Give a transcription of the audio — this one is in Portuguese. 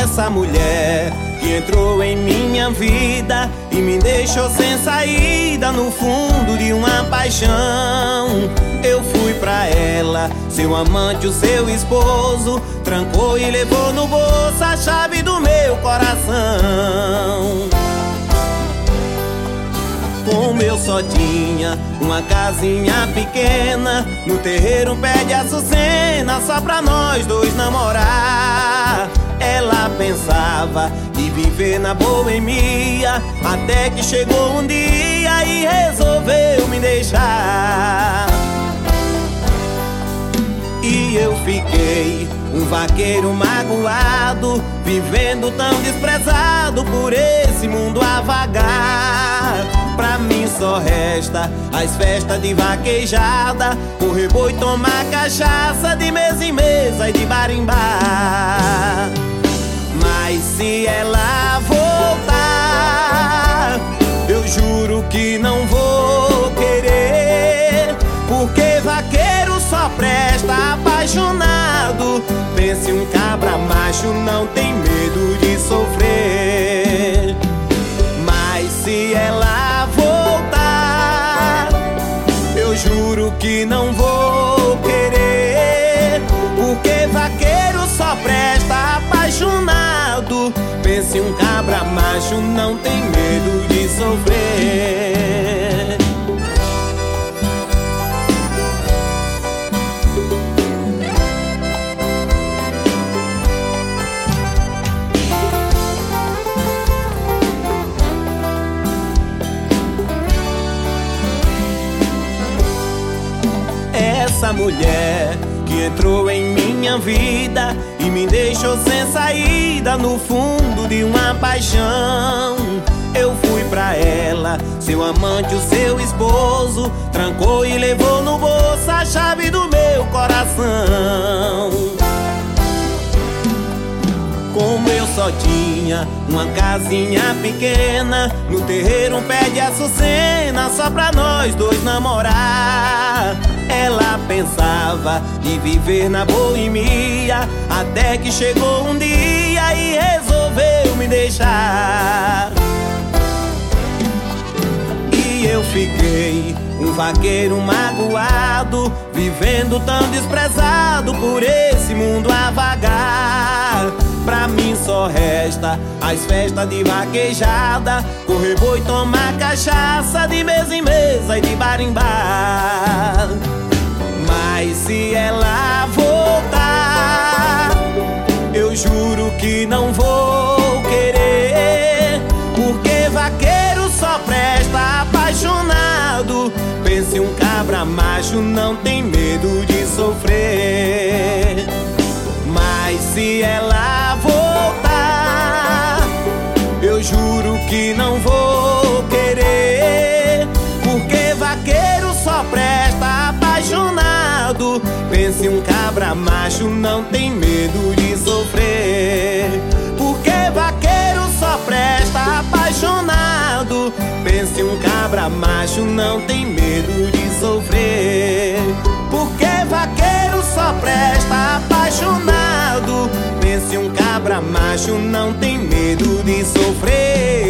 Essa mulher que entrou em minha vida e me deixou sem saída no fundo de uma paixão. Eu fui pra ela, seu amante, o seu esposo, trancou e levou no bolso a chave do meu coração. Como eu só tinha uma casinha pequena, no terreiro um pé de açucena, só pra nós dois namorar. Ela pensava em viver na boemia, até que chegou um dia e resolveu me deixar. E eu fiquei um vaqueiro magoado, vivendo tão desprezado por esse mundo a vagar. Pra mim só resta as festas de vaquejada, correr boi, tomar cachaça de mesa em mesa e de bar em bar. Mas se ela voltar, eu juro que não vou querer, porque vaqueiro só presta apaixonado. Pense um cabra macho, não tem medo de sofrer. Mas se ela voltar, eu juro que não vou querer, porque vaqueiro só presta apaixonado. Pense um cabra macho, não tem medo de sofrer. Essa mulher que entrou em minha vida e me deixou sem saída no fundo de uma paixão. Eu fui pra ela, seu amante, o seu esposo, trancou e levou no bolso a chave do meu coração. Como eu só tinha uma casinha pequena, no terreiro um pé de açucena, só pra nós dois namorar. Ela pensava em viver na boemia, até que chegou um dia e resolveu me deixar. E eu fiquei um vaqueiro magoado, vivendo tão desprezado por esse mundo a vagar. Pra mim só resta as festas de vaquejada, correr boi, tomar cachaça de mesa em mesa e de bar em bar. Mas se ela voltar, eu juro que não vou querer, porque vaqueiro só presta apaixonado. Pense um cabra macho, não tem medo de sofrer. Mas se ela voltar, eu juro que não vou querer, porque vaqueiro só presta apaixonado. Pense um cabra macho, não tem medo de sofrer, porque vaqueiro só presta apaixonado. Pense um cabra macho, não tem medo de sofrer, porque vaqueiro só presta apaixonado. Pense um cabra macho, não tem medo de sofrer.